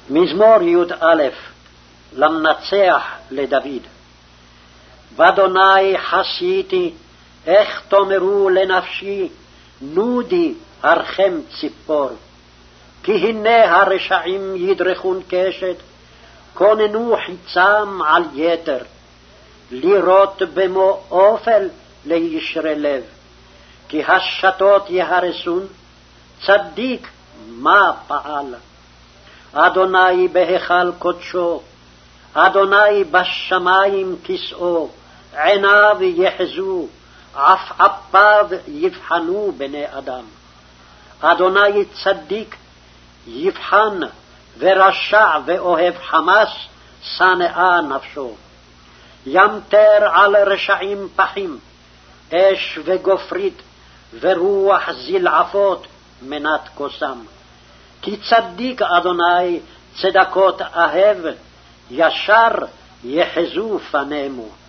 מזמור י"א למנצח לדוד. ואדוני חסיתי, איך תאמרו לנפשי, נודי הרחם ציפור. כי הנה הרשעים ידרכון קשת, כוננו חיצם על יתר, לירות במו אופל לישרי לב. כי השתות יהרסון, צדיק מה פעל. אדוני בהיכל קודשו, אדוני בשמים כסאו, עיניו יחזו, עפעפיו יבחנו בני אדם. אדוני צדיק יבחן, ורשע ואוהב חמס שנאה נפשו. ימטר על רשעים פחים, אש וגופרית, ורוח זלעפות מנת כוסם. כי צדיק אדוני צדקות אהב, ישר יחזו פנימו.